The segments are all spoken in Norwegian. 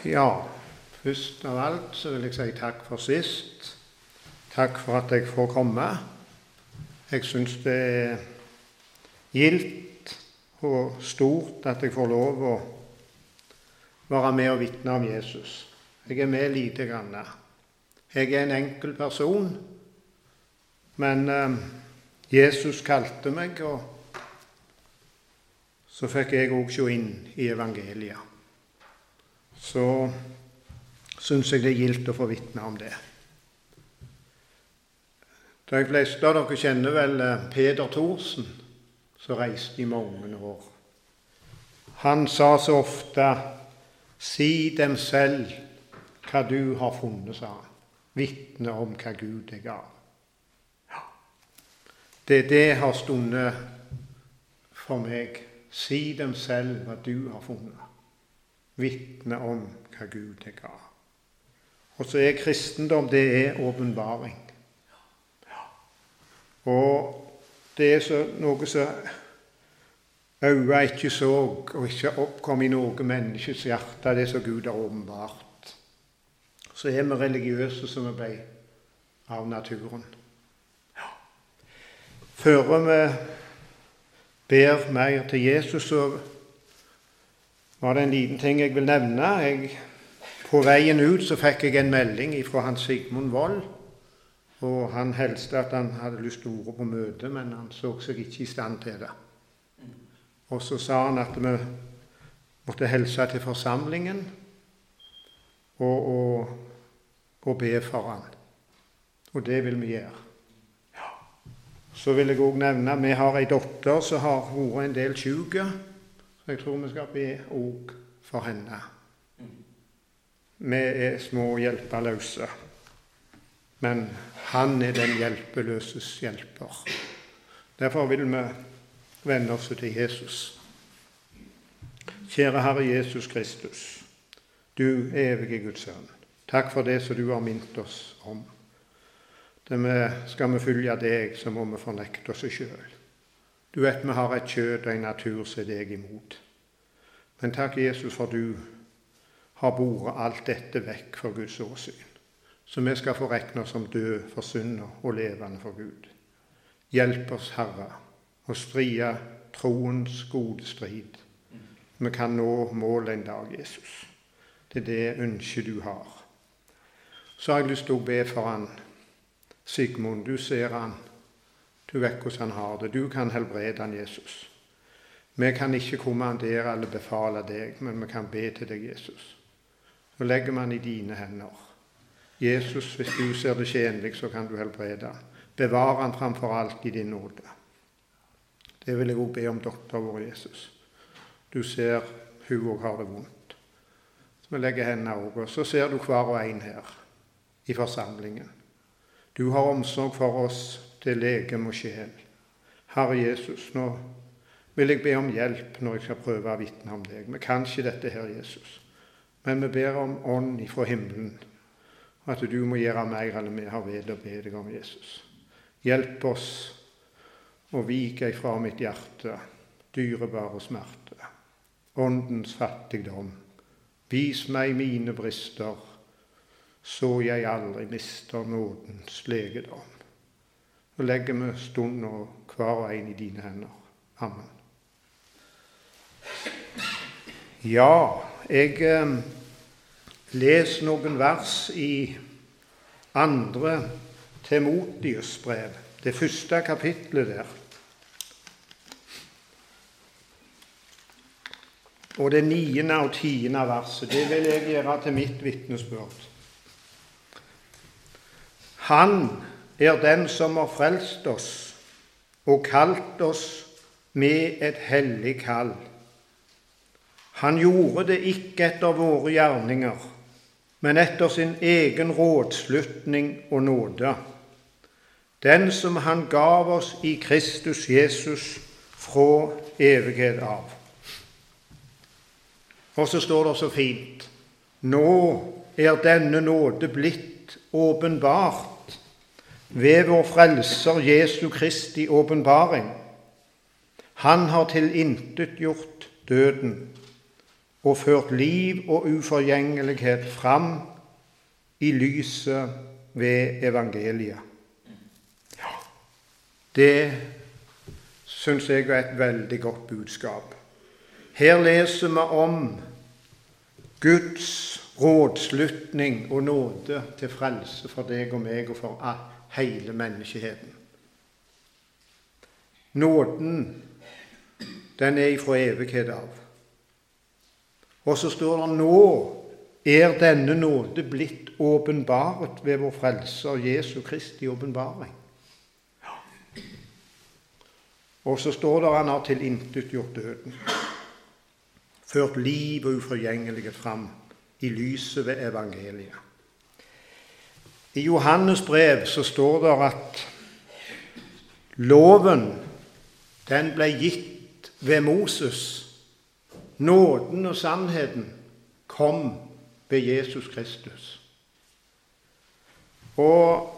Ja, først av alt så vil jeg si takk for sist. Takk for at jeg får komme. Jeg synes det er gildt og stort at jeg får lov å være med og vitne om Jesus. Jeg er med lite grann. Jeg er en enkel person, men Jesus kalte meg, og så fikk jeg også se inn i evangeliet. Så synes jeg det er gildt å få vitne om det. De fleste av dere kjenner vel Peder Thorsen, som reiste i mange år. Han sa så ofte, si dem selv hva du har funnet, sa han. Vitne om hva Gud deg gav. Ja. Det har stundet for meg. Si dem selv hva du har funnet. Vitne om hva Gud deg gav. Og så er kristendom, det er åpenbaring. Ja. Og det er så noe som øyne ikke så, og ikke oppkom i noe menneskes hjerte, det som Gud har åpenbart. Så er vi religiøse som vi ble av naturen. Ja. Før vi ber mer til Jesus, så var det en liten ting jeg vil nevne. På veien ut så fikk jeg en melding fra Hans Sigmund Vold, og han helste at han hadde lyst til å være på møte, men han så seg ikke i stand til det. Og så sa han at vi måtte hilse til forsamlingen og be for han. Og det vil vi gjøre. Ja. Så vil jeg også nevne, vi har en dotter som har vært en del syke, så jeg tror vi skal be også for henne. Vi er små hjelpeløse, men han er den hjelpeløses hjelper. Derfor vil vi vende oss til Jesus. Kjære Herre Jesus Kristus, du evige Guds sønn, takk for det som du har minnet oss om. Skal vi følge deg, så må vi fornekte oss selv. Du vet vi har et kjød og en natur som er deg imot. Men takk Jesus for du har båret alt dette vekk for Guds åsyn, så vi skal få regne oss som døde for synder og levende for Gud. Hjelp oss, Herre, å stride troens gode strid. Vi kan nå målet en dag, Jesus. Det er det ønsket du har. Så har jeg lyst til å be for han, Sigmund. Du ser han, du vet hvordan han har det. Du kan helbrede han, Jesus. Vi kan ikke kommandere eller befale deg, men vi kan be til deg, Jesus. Så legger man i dine hender. Jesus, hvis du ser det tjenlig, så kan du helbrede han. Bevare han framfor alt i din nåde. Det vil jeg også be om doktor vår, Jesus. Du ser hun også har det vondt. Så vi legger hendene over, og så ser du hver og en her i forsamlingen. Du har omsorg for oss til legeme og sjel. Herre Jesus, nå vil jeg be om hjelp når jeg skal prøve å vitne om deg. Vi kan ikke dette her, Jesus. Men vi ber om ånd ifra himmelen, at du må gjøre mer enn vi har ved å be deg om, Jesus. Hjelp oss å vike ifra mitt hjerte, dyrebare smerte, åndens fattigdom. Vis meg mine brister, så jeg aldri mister nådens legedom. Så legger vi stund og hver og en i dine hender. Amen. Ja, jeg leser noen vers i 2. Timotheus brev, det første kapitlet der. Og det 9. og 10. verset, det vil jeg gjøre til mitt vitnesbyrd. Han er den som har frelst oss og kalt oss med et hellig kall. Han gjorde det ikke etter våre gjerninger, men etter sin egen rådslutning og nåde. Den som han gav oss i Kristus Jesus fra evighet av. Og så står det så fint, nå er denne nåde blitt åpenbart ved vår frelser Jesu Kristi åpenbaring. Han har tilintetgjort døden og ført liv og uforgjengelighet fram i lyset ved evangeliet. Ja, det synes jeg er et veldig godt budskap. Her leser vi om Guds rådslutning og nåde til frelse for deg og meg og for hele menneskeheten. Nåden, den er ifra evighet av. Og så står det nå er denne nåde blitt åpenbaret ved vår frelser Jesu Kristi åpenbaring. Og så står det han har tilintetgjort døden, ført liv og uforgjengelighet fram i lyset ved evangeliet. I Johannes brev så står det at loven, den ble gitt ved Moses. Nåden og sannheten kom ved Jesus Kristus. Og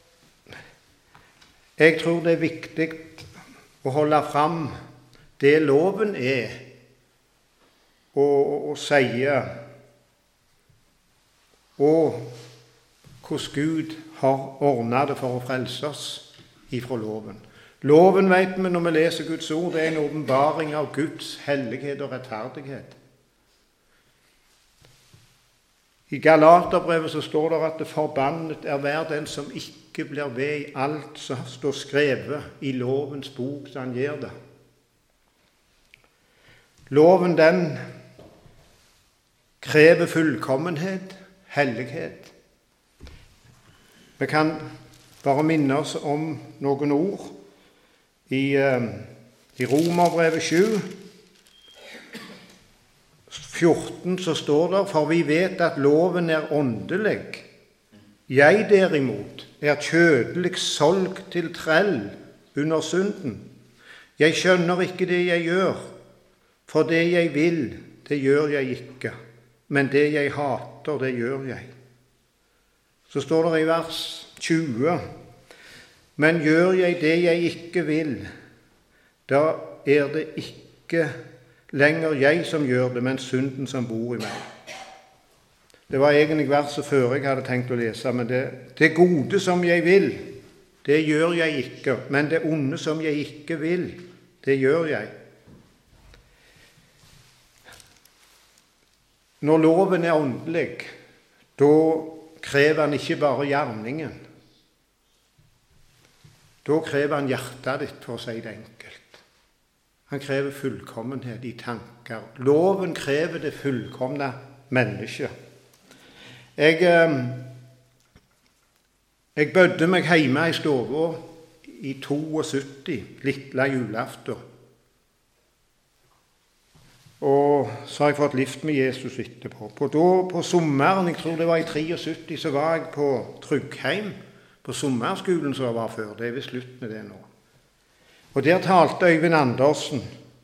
jeg tror det er viktig å holde fram det loven er, og sier, og hvordan Gud har ordnet det for å frelse oss ifra loven. Loven, vet vi når vi leser Guds ord, det er en åpenbaring av Guds hellighet og rettferdighet. I Galaterbrevet så står det at det forbannet er hver den som ikke blir ved i alt som står skrevet i lovens bok, så han gjør det. Loven, den krever fullkommenhet, hellighet. Vi kan bare minne oss om noen ord i Romerbrevet 7, 14 så står det, for vi vet at loven er åndelig. Jeg derimot er kjødelig solgt til trell under synden. Jeg skjønner ikke det jeg gjør, for det jeg vil, det gjør jeg ikke. Men det jeg hater, det gjør jeg. Så står det i vers 20, men gjør jeg det jeg ikke vil, da er det ikke lenger jeg som gjør det, men synden som bor i meg. Det var egentlig verset før jeg hadde tenkt å lese, men det gode som jeg vil, det gjør jeg ikke, men det onde som jeg ikke vil, det gjør jeg. Når loven er åndelig, da krever han ikke bare gjerningen. Da krever han hjertet ditt, for å si det enkelt. Han krever fullkommenhet i tanker. Loven krever det fullkomne mennesket. Jeg bødde meg hjemme i stova i 72, lille julaften. Og så har jeg fått lift med Jesus etterpå. På sommeren, jeg tror det var i 73, så var jeg på Tryggheim, på sommerskolen som jeg var før. Det er ved slutt med det nå. Og der talte Øyvind Andersen,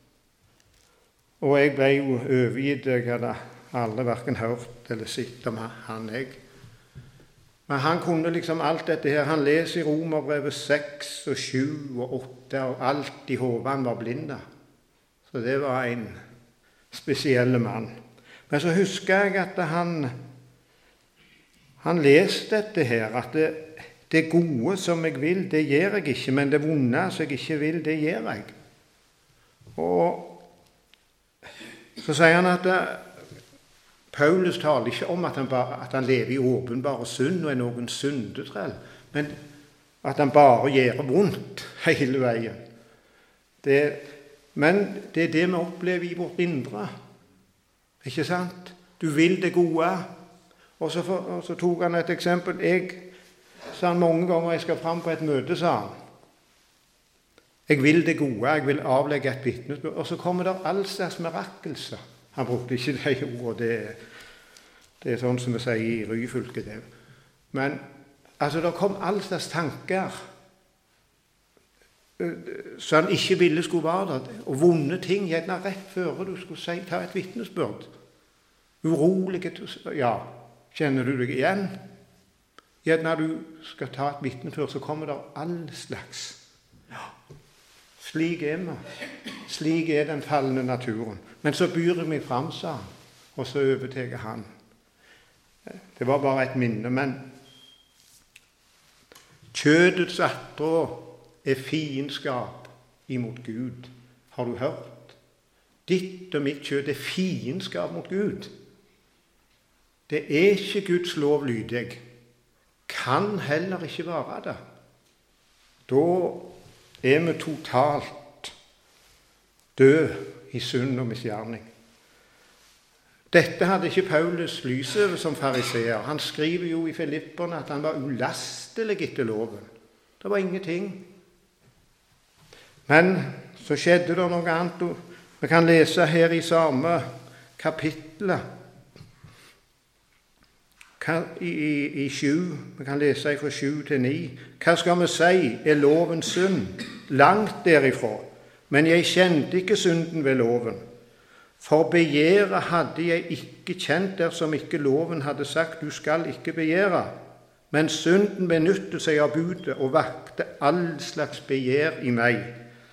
og jeg ble jo overgitt. Jeg hadde aldri hverken hørt eller sett om han jeg. Men han kunne liksom alt dette her. Han leser i Romerbrevet 6 og 7 og 8, og alt i hodet. Han var blind. Så det var en spesiell mann. Men så husker jeg at han leste dette her, at det gode som jeg vil, det gjør jeg ikke, men det vonde som jeg ikke vil, det gjør jeg. Og så sier han at Paulus taler ikke om at han lever i åpenbare synd og er noen syndetrell, men at han bare gjør vondt hele veien. Men det er det vi opplever i vårt indre. Ikke sant? Du vil det gode. Og så tok han et eksempel. Sa han mange ganger jeg skal fram på et møte, sa han. Jeg vil det gode, jeg vil avlegge et vitnesbyrd. Og så kommer det all slags mirakelser. Han brukte ikke det ordet, det er sånn som vi sier i Ryfylke. Men altså, det kom all slags tanker så han ikke ville skulle være der. Og vonde ting, gjerne rett før du skulle ta et vitnesbyrd. Urolige, ja, kjenner du deg igjen? Gjerne du skal ta et vitnesbyrd, så kommer det all slags. Ja, slik er vi. Slik er den fallende naturen. Men så byr jeg meg fram, sa han. og så overtar han. Det var bare et minne, men kjødets attrå er fiendskap imot Gud. Har du hørt? Ditt og mitt kjød er fiendskap mot Gud. Det er ikke Guds lov lydig. Kan heller ikke være det. Da er vi totalt død i synd og misgjerning. Dette hadde ikke Paulus lys over som fariseer. Han skriver jo i Filipperne at han var ulastelig etter loven. Det var ingenting. Men så skjedde det noe annet. Vi kan lese her i samme kapittelet, i 7, vi kan lese fra 7 til 9. Hva skal vi si er lovens synd? Langt derifra. Men jeg kjente ikke synden ved loven. For begjæret hadde jeg ikke kjent dersom ikke loven hadde sagt, du skal ikke begjære. Men synden benyttet seg av budet og vakte all slags begjær i meg.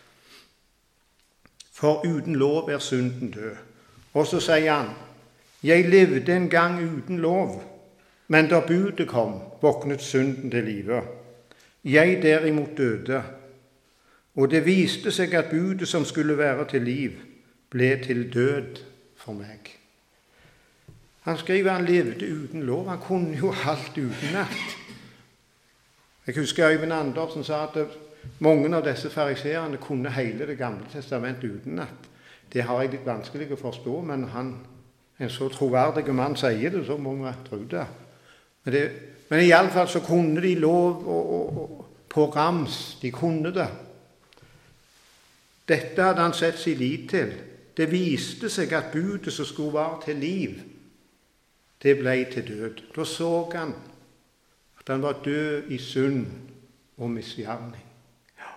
For uten lov er synden død. Og så sier han, jeg levde en gang uten lov, men da budet kom, våknet synden til live. Jeg derimot døde, og det viste seg at budet som skulle være til liv, ble til død for meg. Han skriver han levde uten lov. Han kunne jo alt utenat. Jeg husker Øyvind Andersen sa at mange av disse fariseerne kunne hele Det gamle testamentet utenat. Det har jeg litt vanskelig å forstå, men en så troverdig mann sier det, så må vi tro det. Men i alle fall så kunne de lov og på rams. De kunne det. Dette hadde han sett sin lit til. Det viste seg at budet som skulle være til liv, det ble til død. Da så han at han var død i synd og misgjerning. Ja.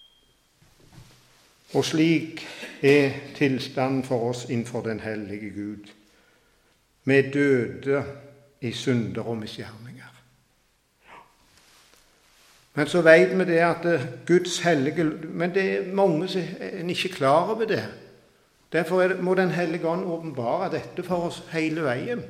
Og slik er tilstanden for oss innenfor den hellige Gud. Vi døde i synder og misgjerninger. Men så vet vi det at Guds hellige, men det er mange som er ikke klar over det. Derfor må Den hellige ånd åpenbare dette for oss hele veien.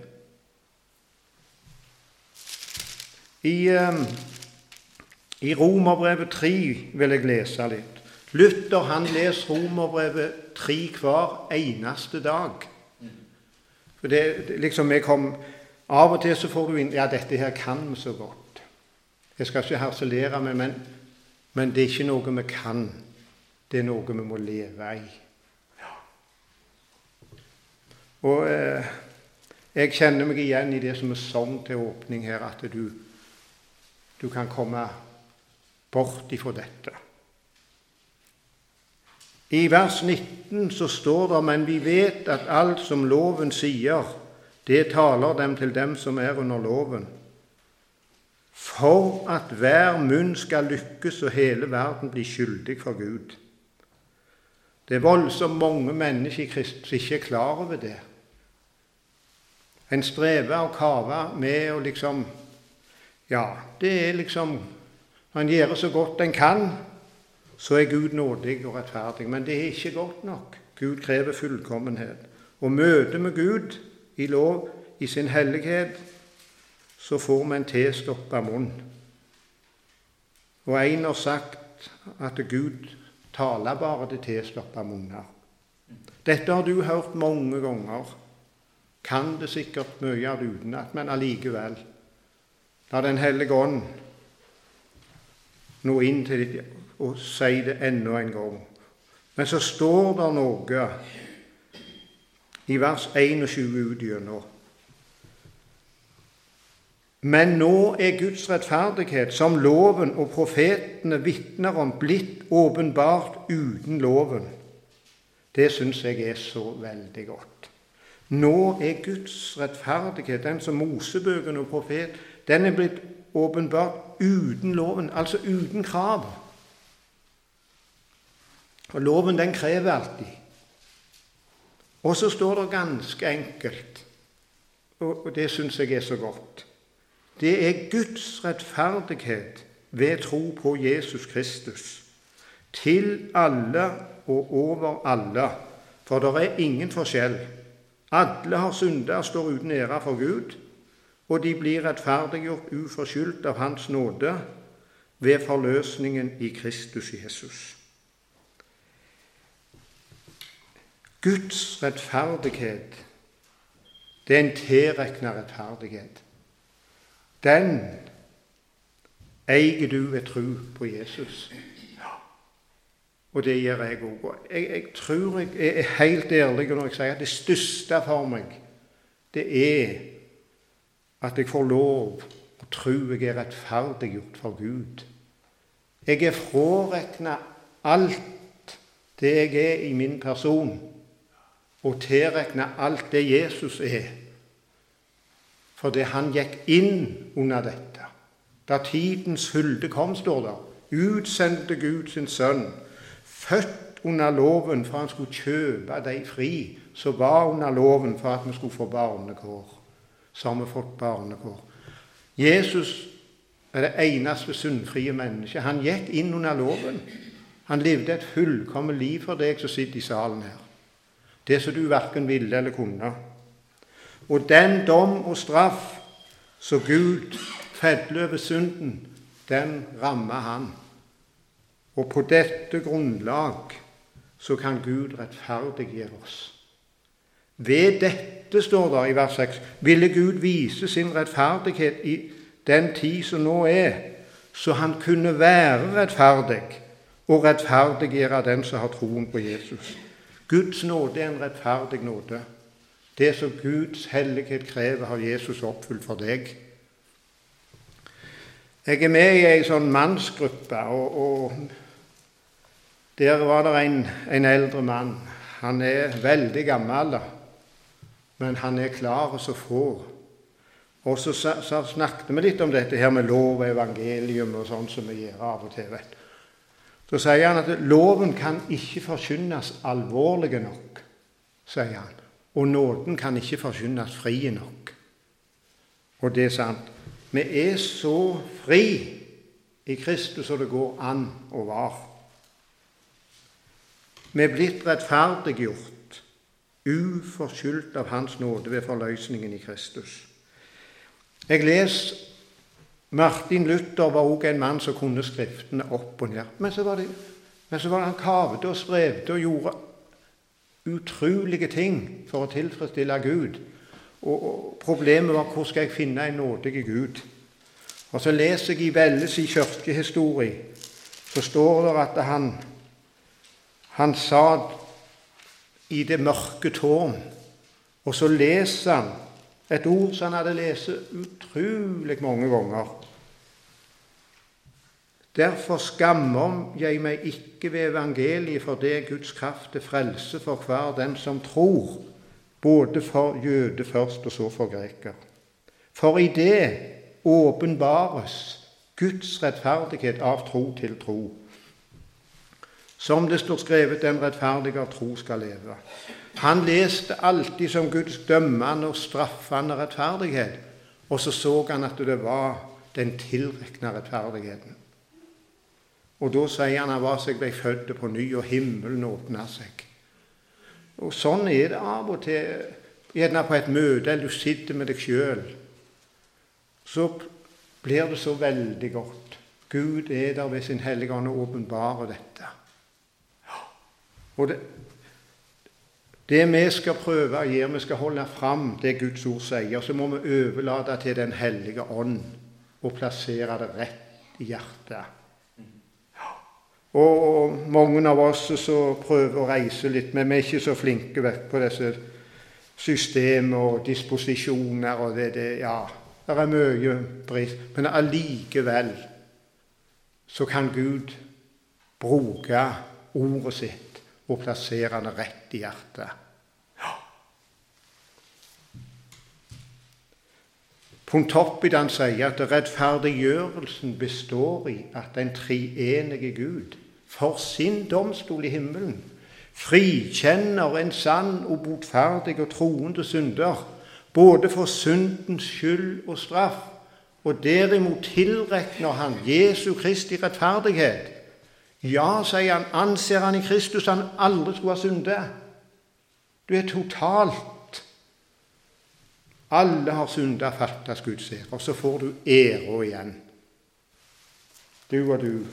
I Romerbrevet 3 vil jeg lese litt. Luther han leser Romerbrevet 3 hver eneste dag. For det liksom av og til så får du inn, ja, dette her kan vi så godt. Jeg skal ikke harselere med, men det er ikke noe vi kan. Det er noe vi må leve i. Ja. Og jeg kjenner meg igjen i det som er sånn til åpning her, at du kan komme bort ifra dette. I vers 19 så står det, men vi vet at alt som loven sier, det taler dem til dem som er under loven. For at hver munn skal lykkes og hele verden blir skyldig for Gud. Det er voldsomt mange mennesker i Kristus som ikke er klar over det. En strever og kaver med å liksom, ja, det er liksom, han gjør så godt en kan, så er Gud nådig og rettferdig. Men det er ikke godt nok. Gud krever fullkommenhet. Og møte med Gud i lov, i sin hellighet, så får vi en tilstoppet munn. Og en har sagt at Gud taler bare til tilstoppet munner. Dette har du hørt mange ganger. Kan det sikkert mye av det utenat, men allikevel. La Den hellige ånd nå inn til ditt og si det enda en gang. Men så står det noe i vers 21 utgjennom. Men nå er Guds rettferdighet, som loven og profetene vitner om, blitt åpenbart uten loven. Det synes jeg er så veldig godt. Nå er Guds rettferdighet, den som Mosebøkene og profet, den er blitt åpenbart uten loven, altså uten krav. Og loven den krever alltid. Og så står det ganske enkelt, og det synes jeg er så godt. Det er Guds rettferdighet ved tro på Jesus Kristus, til alle og over alle, for det er ingen forskjell. Alle har syndet og står uten ære for Gud, og de blir rettferdiggjort uforskyldt av Hans nåde ved forløsningen i Kristus Jesus. Guds rettferdighet, det er en tilregnet rettferdighet. Den eier du ved tro på Jesus. Og det gjør jeg også. Jeg tror jeg er helt ærlig når jeg sier at det største for meg, det er at jeg får lov å tro jeg er rettferdiggjort for Gud. Jeg er fraregnet alt det jeg er i min person, og tilregnet alt det Jesus er. Fordi han gikk inn under dette. Da tidens fylde kom, står det, utsendte Gud sin sønn, født under loven for han skulle kjøpe deg fri, så var under loven for at vi skulle få barnekår. Så har vi fått barnekår. Jesus er det eneste syndfrie mennesket. Han gikk inn under loven. Han levde et fullkomment liv for deg som sitter i salen her. Det som du hverken ville eller kunne. Og den dom og straff så Gud fedler over synden, den rammer han. Og på dette grunnlag så kan Gud rettferdiggjøre oss. Ved dette, står det i vers 6, ville Gud vise sin rettferdighet i den tid som nå er, så han kunne være rettferdig og rettferdiggjøre den som har troen på Jesus. Guds nåde er en rettferdig nåde. Det som Guds hellighet krever, har Jesus oppfylt for deg. Jeg er med i en sånn mannsgruppe, og der var det en eldre mann. Han er veldig gammel, men han er klar så få. Og så snakket vi litt om dette her med lov og evangelium og sånn som vi gjør av og til, vet du. Så sier han at loven kan ikke forkynnes alvorlig nok, sier han. Og nåden kan ikke forkynnes fri nok. Og det er sant. Vi er så fri i Kristus som det går an å være. Vi er blitt rettferdiggjort, uforskyldt av Hans nåde ved forløsningen i Kristus. Jeg leser Martin Luther var også en mann som kunne skriftene opp og ned. Men så var han kavet og strevde og gjorde utrolige ting for å tilfredsstille Gud. Og problemet var, hvor skal jeg finne en nådig Gud? Og så leser jeg i Velles i kirkehistorie, så står det at han satt i det mørke tårn, og så leser han et ord som han hadde lest utrolig mange ganger. Derfor skammer jeg meg ikke ved evangeliet, for det er Guds kraft til frelse for hver den som tror, både for jøde først og så for greker. For i det åpenbares Guds rettferdighet av tro til tro. Som det står skrevet, den rettferdige av tro skal leve. Han leste alltid som Guds dømmende og straffende rettferdighet, og så han at det var den tilrekne rettferdigheten. Og da sier han var seg ble født på ny, og himmelen åpnet seg. Og sånn er det av og til, gjerne på et møte, eller du sitter med deg selv, så blir det så veldig godt. Gud er der ved sin hellige ånd og åpenbarer dette. Og det vi skal prøve å gjøre, vi skal holde fram det Guds ord sier, så må vi overlate til den hellige ånd og plassere det rett i hjertet. Og mange av oss så prøver å reise litt, men vi er ikke så flinke på disse systemer og disposisjoner, og det er mye brist, men allikevel så kan Gud bruke ordet sitt og plassere det rett i hjertet. Punkt opp i den sier at rettferdiggjørelsen består i at den treenige Gud for sin domstol i himmelen frikjenner en sann og botferdig og troende synder, både for syndens skyld og straff, og derimot tilrekner han Jesu Kristi rettferdighet. Ja, sier han, anser han i Kristus han aldri skulle ha syndet. Du er totalt Alle har syndet fattet Guds ære, og så får du ære igjen. Du og du.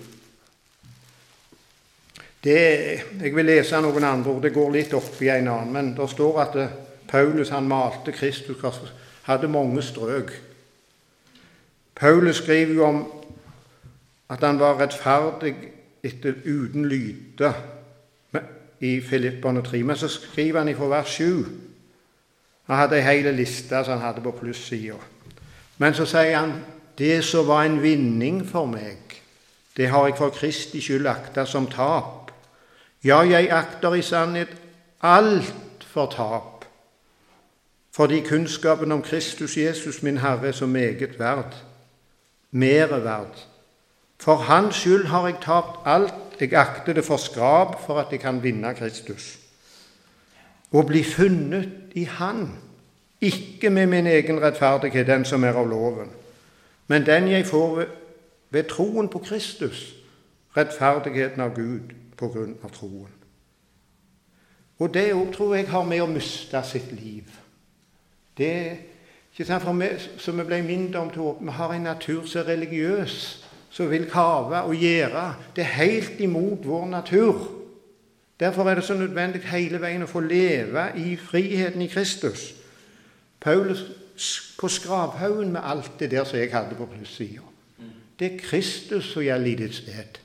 Jeg vil lese noen andre ord, det går litt opp i en annen, men det står at Paulus han malte Kristus, hadde mange strøk. Paulus skriver jo om at han var rettferdig uten lyte i Filipperne 3, men så skriver han fra vers 7. Han hadde en hel liste som han hadde på plussiden. Men så sier han, det som var en vinning for meg, det har jeg for Kristi skyld aktet som tap. Ja, jeg akter i sannhet alt for tap, fordi kunnskapen om Kristus Jesus, min Herre, er så meget verd, mere verd. For hans skyld har jeg tapt alt, jeg akter det for skrap for at jeg kan vinne Kristus. Og bli funnet i Han, ikke med min egen rettferdighet, den som er av loven, men den jeg får ved troen på Kristus, rettferdigheten av Gud på grunn av troen. Og det også, tror jeg, har med å miste sitt liv. Det er ikke sant, for meg, som vi ble mindre om til å vi har en natur som er religiøs, som vil kave og gjøre. Det er helt imot vår natur. Derfor er det så nødvendig hele veien å få leve i friheten i Kristus. Paulus på skraphaugen med alt det der som jeg hadde på plussiden. Det er Kristus som gjelder i ditt sted.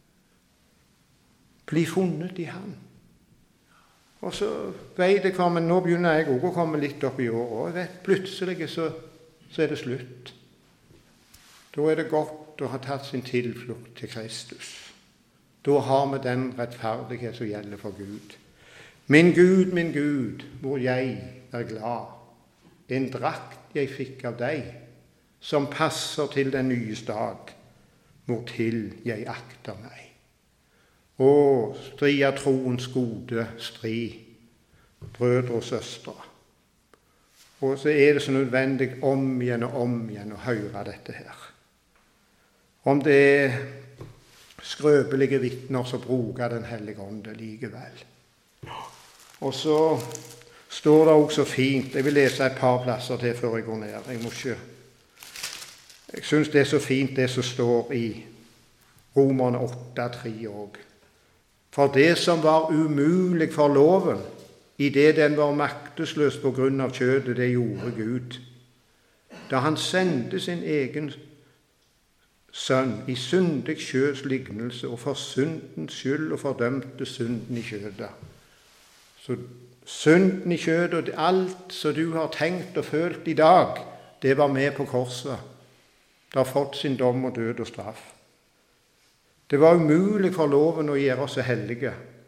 Bli funnet i Han. Og så vet jeg hva, men nå begynner jeg også å komme litt opp i året, og jeg vet, plutselig så er det slutt. Da er det godt å ha tatt sin tilflukt til Kristus. Da har vi den rettferdighet som gjelder for Gud. Min Gud, hvor jeg er glad. En drakt jeg fikk av deg, som passer til den nye stad, hvortil jeg akter meg. Og stri av troens gode stri, brødre og søstre. Og så er det så nødvendig om igjen å høre dette her. Om det er skrøpelige vitner som bruker Den hellige ånd likevel. Og så står det også fint, jeg vil lese et par plasser til før jeg går ned. Jeg synes det er så fint det som står i Romerne 8:3 òg. For det som var umulig for loven, i det den var maktesløs på grunn av kjødet, det gjorde Gud. Da han sendte sin egen sønn i syndig kjøds lignelse og for syndens skyld og fordømte synden i kjødet. Så synden i kjødet og alt som du har tenkt og følt i dag, det var med på korset. Det har fått sin dom og død og straff. Det var umulig for loven å gjøre oss hellige.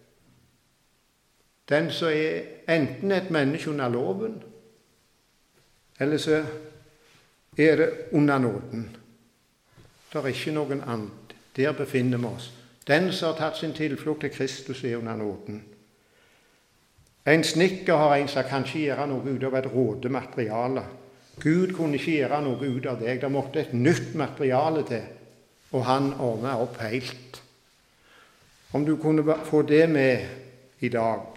Den som er enten et menneske under loven, eller så er det under nåden. Det er ikke noen annen. Der befinner vi oss. Den som har tatt sin tilflukt til Kristus, er under nåden. En snekker har en som kan ikke gjøre noe ut av et råde materiale. Gud kunne ikke gjøre noe ut av deg. Det måtte et nytt materiale til, og han ordnet opp helt. Om du kunne få det med i dag,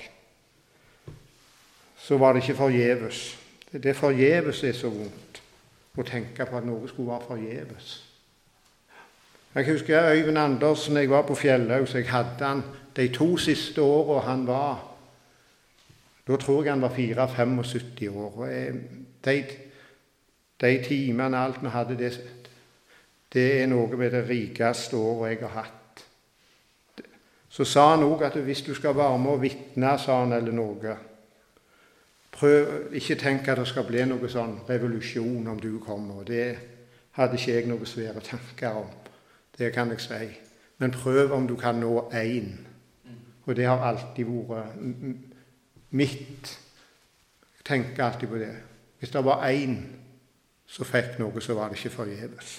så var det ikke forgjeves. Det forgjeves er så vondt å tenke på at noe skulle være forgjeves. Jeg husker Øyvind Andersen, jeg var på Fjellhaug, så jeg hadde han de 2 siste årene han var. Da tror jeg han var 74-75 år. Og de timene, alt vi hadde, det er noe med det rikeste året jeg har hatt. Så sa han også at hvis du skal være med og vitne, sa han, eller noe, prøv ikke tenke at det skal bli noe sånn revolusjon om du kommer. Det hadde ikke jeg noe svære tanker om. Det kan jeg si. Men prøv om du kan nå en. Og det har alltid vært mitt. Jeg tenker alltid på det. Hvis det var en som fikk noe, så var det ikke forgjeves.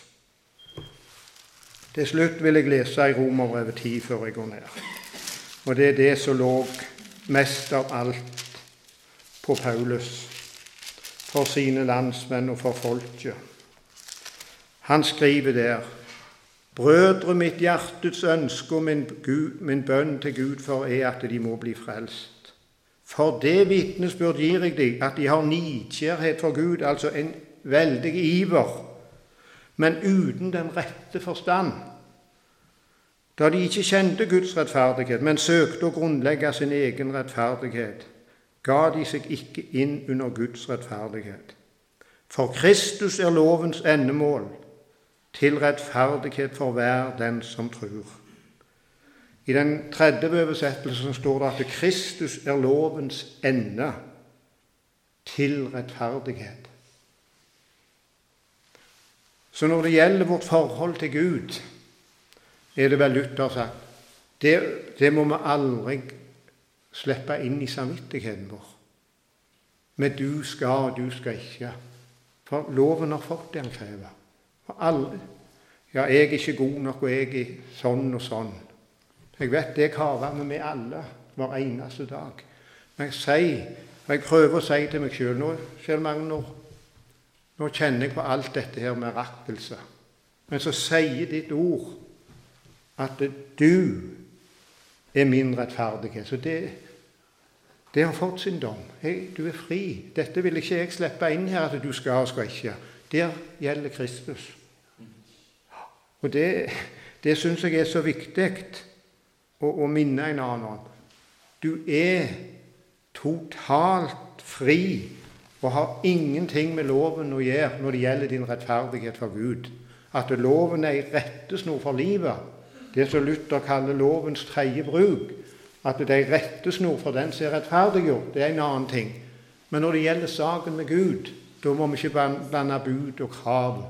Til slutt vil jeg lese i Romerbrevet 10 før jeg går ned. Og det er det som lå mest av alt på Paulus, for sine landsmenn og for folket. Han skriver der: Brødre, mitt hjertets ønske og min bønn til Gud for er at de må bli frelst. For det vitnesbyrd gir jeg deg, at de har nidkjærhet for Gud, altså en veldig iver, men uten den rette forstand. Da de ikke kjente Guds rettferdighet, men søkte å grunnlegge sin egen rettferdighet, ga de seg ikke inn under Guds rettferdighet. For Kristus er lovens endemål, til rettferdighet for hver den som tror. I den tredje oversettelsen står det at Kristus er lovens ende, til rettferdighet. Så når det gjelder vårt forhold til Gud, er det vel Luther sagt, det må vi aldri slippe inn i samvittigheten vår. Men du skal, og du skal ikke. For loven har fått det han krever. For alle. Ja, jeg er ikke god nok, og jeg er sånn og sånn. Jeg vet det kaver vi med alle, hver eneste dag. Men jeg prøver å si til meg selv, nå kjenner jeg på alt dette her med rakkelse. Men så sier ditt ord at du er min rettferdighet. Så det har fått sin dom. Du er fri. Dette vil ikke jeg slippe inn her, at du skal og skal ikke. Der gjelder Kristus. Og det synes jeg er så viktig å minne en annen om. Du er totalt fri og har ingenting med loven å gjøre når det gjelder din rettferdighet for Gud. At loven er en rettesnor for livet, det som Luther kaller lovens tredje bruk, at det er en rettesnor for den som er rettferdiggjort, det er en annen ting. Men når det gjelder saken med Gud, da må vi ikke blande bud og krav.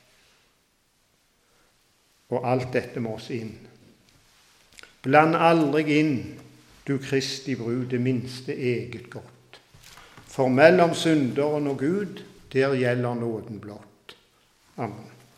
Og alt dette må oss inn. Bland aldri inn, du Kristi brud, det minste eget godt. For mellom synderen og Gud, der gjelder nåden blott. Amen.